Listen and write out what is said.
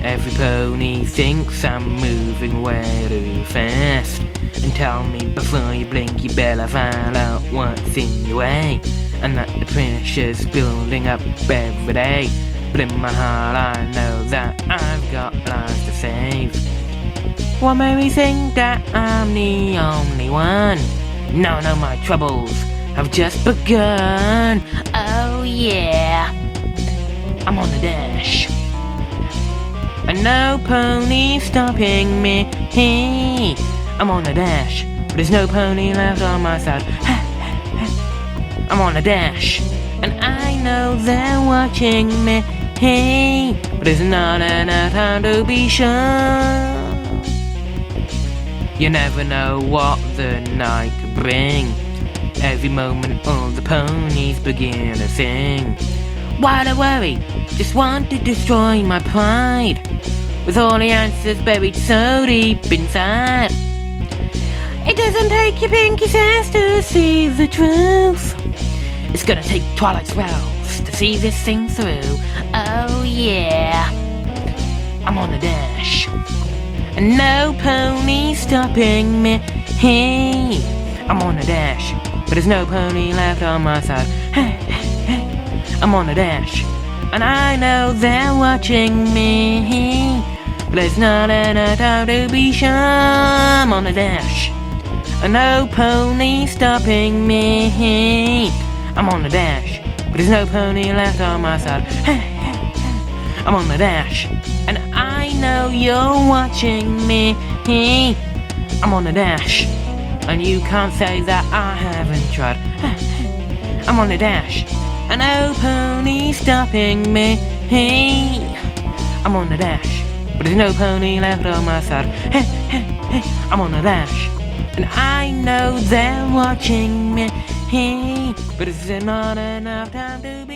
Every pony thinks I'm moving way too fast. And tell me before you blink you better find out what's in your way, and that the pressure's building up every day. But in my heart I know that I've got lives to save. What made me think that I'm the only one? No, my troubles have just begun. Oh yeah, I'm on the dash, and no pony stopping me. Hey, I'm on the dash, but there's no pony left on my side. I'm on the dash, and I know they're watching me. Hey, but there's not enough time to be sure. You never know what the night could bring. Every moment all the ponies begin to sing. Why do worry? Just want to destroy my pride, with all the answers buried so deep inside. It doesn't take your pinky sense to see the truth. It's gonna take Twilight Spells to see this thing through. Oh yeah, I'm on the dash, and no pony stopping me. Hey, I'm on the dash, but there's no pony left on my side. I'm on the dash, and I know they're watching me, but there's not enough time to be sure. I'm on the dash, and no pony stopping me. I'm on the dash, but there's no pony left on my side. I'm on the dash, and I know you're watching me. I'm on the dash, and you can't say that I haven't tried. I'm on the dash, and no pony stopping me. I'm on the dash, but there's no pony left on my side. I'm on the dash, and I know they're watching me. But it's not enough time to be